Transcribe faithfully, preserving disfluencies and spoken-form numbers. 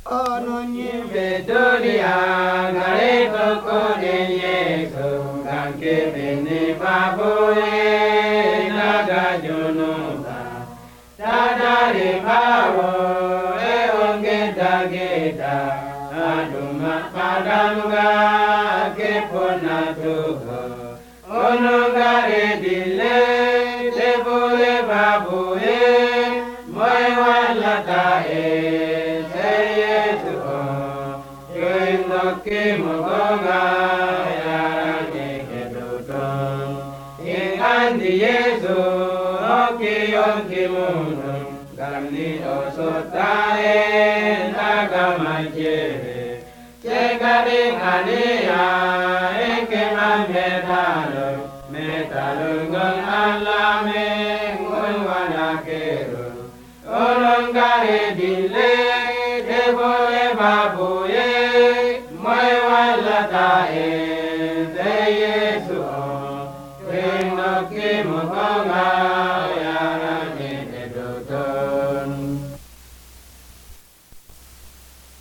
Ononye Bedolia, Gareto Kone Yesu, Ganke Bene Baboe, Naga Junuba, Tadari Bawo, Eonge Dageta, Aduma Padanga, Kepona Tugo, Onongare Dile, Tebule Baboe, Moewala Tae. Ke mogonga ya ke dodo ingandi yesu oki oki mundo gamni osotae nagamaje chegare ania eke mametalo metalo gon alame gonwana kero olongare dile debole babuye Tae de Yesu, Reno ke mokonga ya ne dodo.